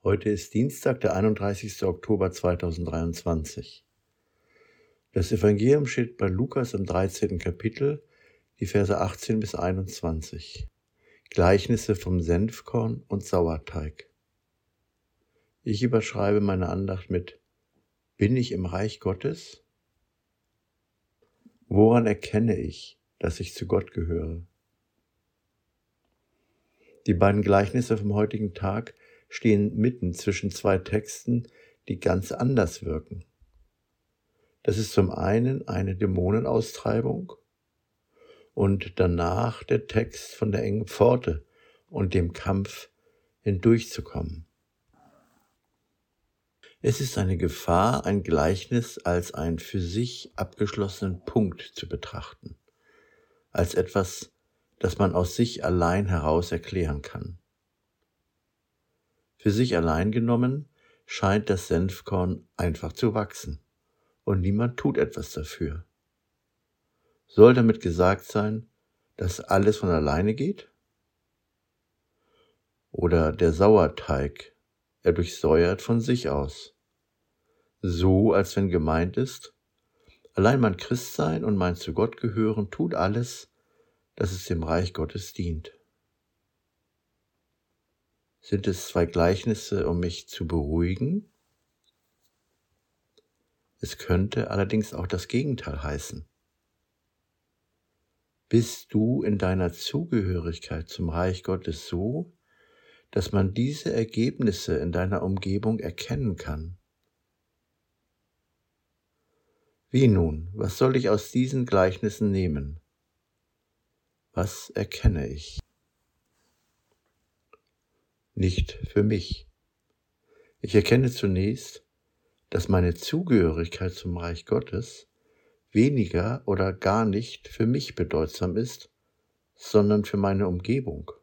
Heute ist Dienstag, der 31. Oktober 2023. Das Evangelium steht bei Lukas im 13. Kapitel, die Verse 18 bis 21. Gleichnisse vom Senfkorn und Sauerteig. Ich überschreibe meine Andacht mit: Bin ich im Reich Gottes? Woran erkenne ich, dass ich zu Gott gehöre? Die beiden Gleichnisse vom heutigen Tag stehen mitten zwischen zwei Texten, die ganz anders wirken. Das ist zum einen eine Dämonenaustreibung und danach der Text von der engen Pforte und dem Kampf hindurchzukommen. Es ist eine Gefahr, ein Gleichnis als einen für sich abgeschlossenen Punkt zu betrachten, als etwas, das man aus sich allein heraus erklären kann. Für sich allein genommen scheint das Senfkorn einfach zu wachsen und niemand tut etwas dafür. Soll damit gesagt sein, dass alles von alleine geht? Oder der Sauerteig, er durchsäuert von sich aus, so als wenn gemeint ist, allein mein Christsein und mein zu Gott gehören tut alles, dass es dem Reich Gottes dient. Sind es zwei Gleichnisse, um mich zu beruhigen? Es könnte allerdings auch das Gegenteil heißen. Bist du in deiner Zugehörigkeit zum Reich Gottes so, dass man diese Ergebnisse in deiner Umgebung erkennen kann? Wie nun, was soll ich aus diesen Gleichnissen nehmen? Was erkenne ich? Nicht für mich. Ich erkenne zunächst, dass meine Zugehörigkeit zum Reich Gottes weniger oder gar nicht für mich bedeutsam ist, sondern für meine Umgebung.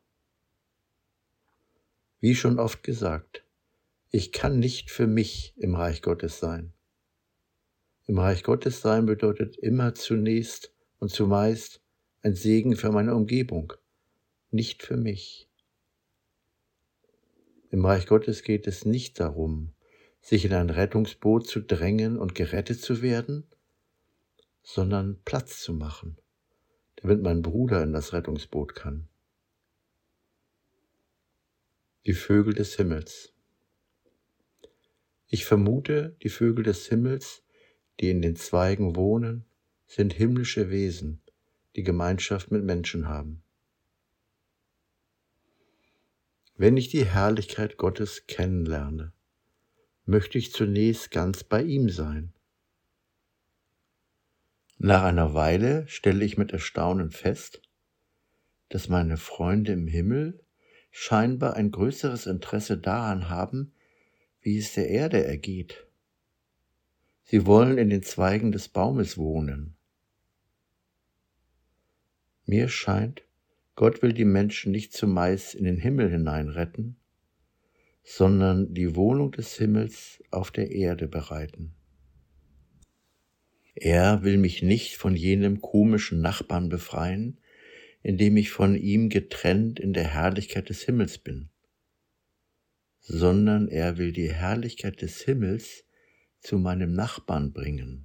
Wie schon oft gesagt, ich kann nicht für mich im Reich Gottes sein. Im Reich Gottes sein bedeutet immer zunächst und zumeist ein Segen für meine Umgebung, nicht für mich. Im Reich Gottes geht es nicht darum, sich in ein Rettungsboot zu drängen und gerettet zu werden, sondern Platz zu machen, damit mein Bruder in das Rettungsboot kann. Die Vögel des Himmels. Ich vermute, die Vögel des Himmels, die in den Zweigen wohnen, sind himmlische Wesen, die Gemeinschaft mit Menschen haben. Wenn ich die Herrlichkeit Gottes kennenlerne, möchte ich zunächst ganz bei ihm sein. Nach einer Weile stelle ich mit Erstaunen fest, dass meine Freunde im Himmel scheinbar ein größeres Interesse daran haben, wie es der Erde ergeht. Sie wollen in den Zweigen des Baumes wohnen. Mir scheint, Gott will die Menschen nicht zumeist in den Himmel hinein retten, sondern die Wohnung des Himmels auf der Erde bereiten. Er will mich nicht von jenem komischen Nachbarn befreien, indem ich von ihm getrennt in der Herrlichkeit des Himmels bin, sondern er will die Herrlichkeit des Himmels zu meinem Nachbarn bringen.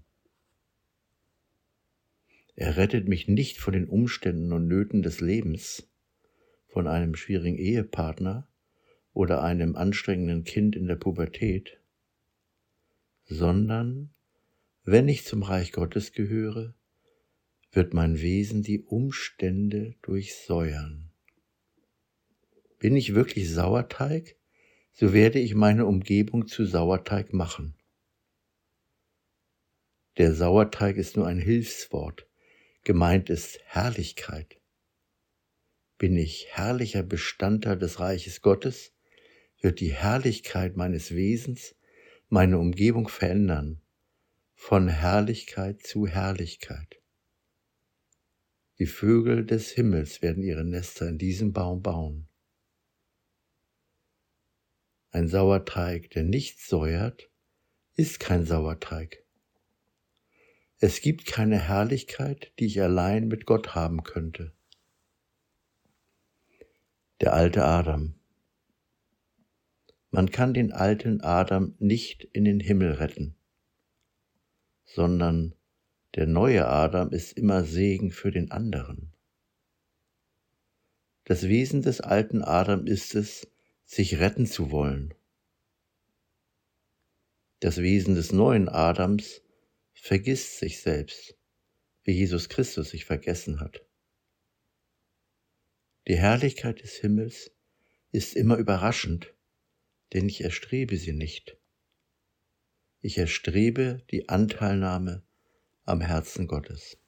Er rettet mich nicht von den Umständen und Nöten des Lebens, von einem schwierigen Ehepartner oder einem anstrengenden Kind in der Pubertät, sondern, wenn ich zum Reich Gottes gehöre, wird mein Wesen die Umstände durchsäuern. Bin ich wirklich Sauerteig, so werde ich meine Umgebung zu Sauerteig machen. Der Sauerteig ist nur ein Hilfswort, gemeint ist Herrlichkeit. Bin ich herrlicher Bestandteil des Reiches Gottes, wird die Herrlichkeit meines Wesens meine Umgebung verändern, von Herrlichkeit zu Herrlichkeit. Die Vögel des Himmels werden ihre Nester in diesem Baum bauen. Ein Sauerteig, der nicht säuert, ist kein Sauerteig. Es gibt keine Herrlichkeit, die ich allein mit Gott haben könnte. Der alte Adam. Man kann den alten Adam nicht in den Himmel retten, sondern der neue Adam ist immer Segen für den anderen. Das Wesen des alten Adam ist es, sich retten zu wollen. Das Wesen des neuen Adams vergisst sich selbst, wie Jesus Christus sich vergessen hat. Die Herrlichkeit des Himmels ist immer überraschend, denn ich erstrebe sie nicht. Ich erstrebe die Anteilnahme am Herzen Gottes.